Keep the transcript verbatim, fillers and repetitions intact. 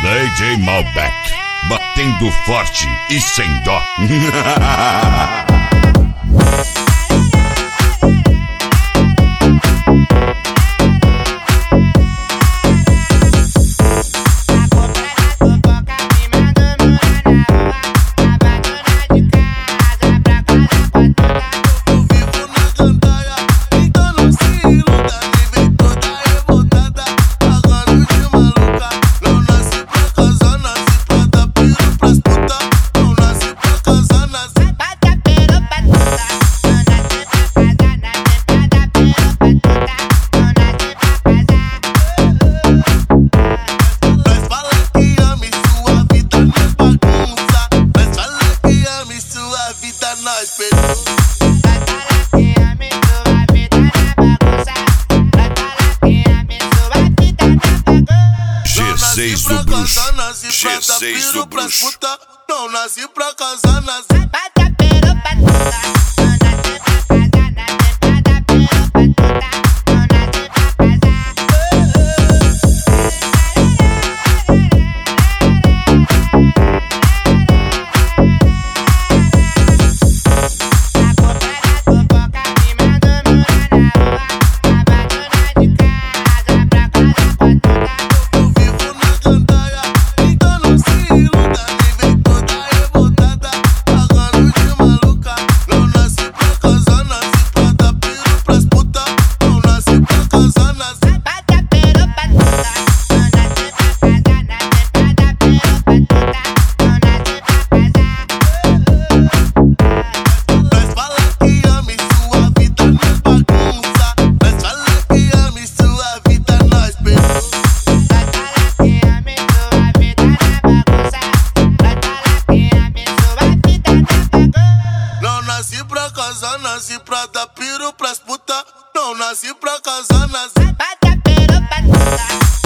D J Malbec, batendo forte e sem dó. G seis do bruxo, G seis do bruxo. Não nasci pra casar, nasci nasci pra dar piro pras puta. Não nasci pra casar, nasci pra dar piro pra puta.